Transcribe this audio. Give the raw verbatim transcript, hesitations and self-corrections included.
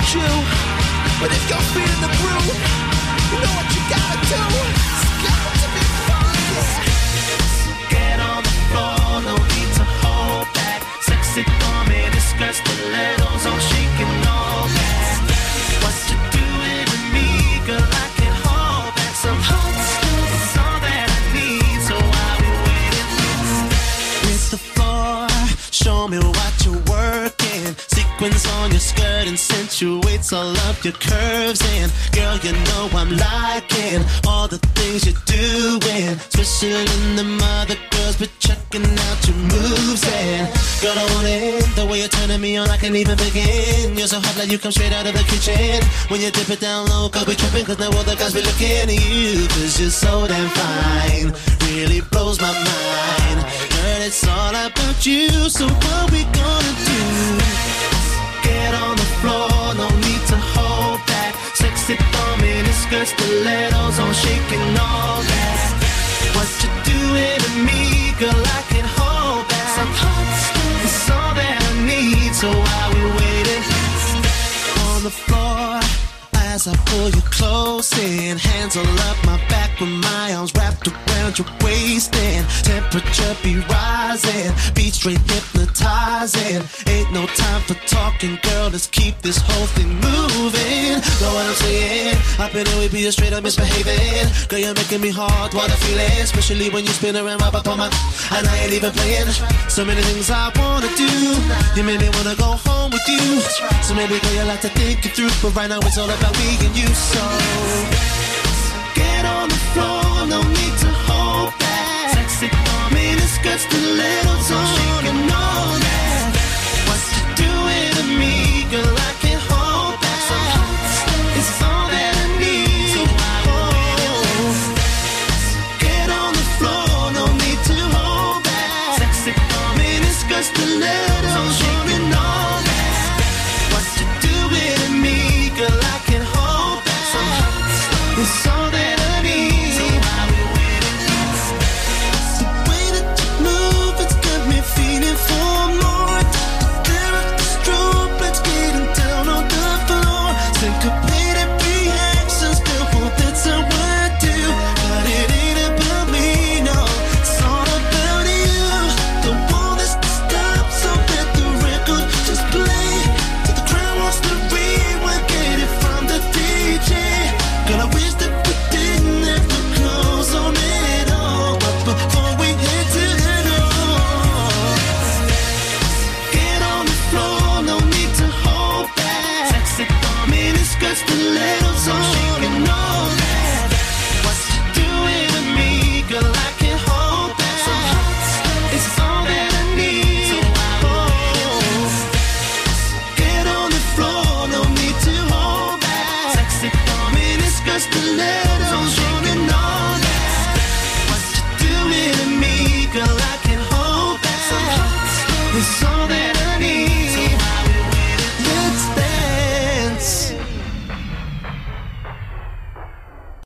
true. But if you're feeling the brew, you know what you gotta do. It's got to be fun, yeah. So get on the floor, no need to hold back. Sexy woman, this skirt, stilettos, all shaking all that. What you doing to me, girl, I can hold back. Some hot stuff is all that I need, so I'll be waiting. Hit the floor, show me what you're working. Sequins on your skirt and accentuates all of your curves. And girl, you know I'm liking all the things you're doing, especially in the mother girls, but checking out your moves. And girl, I want it, the way you're turning me on, I can't even begin. You're so hot like you come straight out of the kitchen. When you dip it down low, cause we tripping, cause now all the guys be looking at you, cause you're so damn fine, really blows my mind. Girl, it's all about you, so what we gonna do? Get on the floor, no need to hold back. Sexy thumb in his skirt, stilettos on, shaking all that. What you doing to me, girl, I can hold back. Some hot stuff is all that I need, so while we waiting on the floor, as I pull you close in, hands all up my back with my arms wrapped around your waist, and temperature be rising, beat straight hypnotizing. Ain't no time for talking, girl, let's keep this whole thing moving. Know what I'm saying? Up in here we be straight up misbehaving. Girl, you're making me hard, what I feeling, especially when you spin around right up on my, and I ain't even playing. So many things I wanna do, you made me wanna go home with you. So maybe girl, you like to think it through, but right now it's all about me and you. So get on the floor, no need to hold back. Sexy thumb in the skirt, stilettos on, shaking all that. What you doing to me, girl, I can't hold back. So it's all that I need, so I hold. Get on the floor, no need to hold back. Sexy thumb in the skirt, stilettos on, shaking all that. What you doing to me, girl, I can't hold back. So it's all that I need, so I'll be waiting. The way that you move, it's got me feeling for more. Clear up the strobe, let's get it down on the floor. Syncopated reactions, girl, well, that's how I do. But it ain't about me, no, it's all about you. Don't want us to stop, so let the record just play. Till the crowd wants to rewind, get it from the D J. Girl, I wish that we didn't have to close on it all, but before we head to the door, get on the floor, no need to hold back. Sexy thumb in his skirt, stilettos on, shaking all that. What you doing to me, girl, I can't hold back. So it's all that I need, so I hold. Get on the floor, no need to hold back. Sexy thumb in his skirt, stilettos.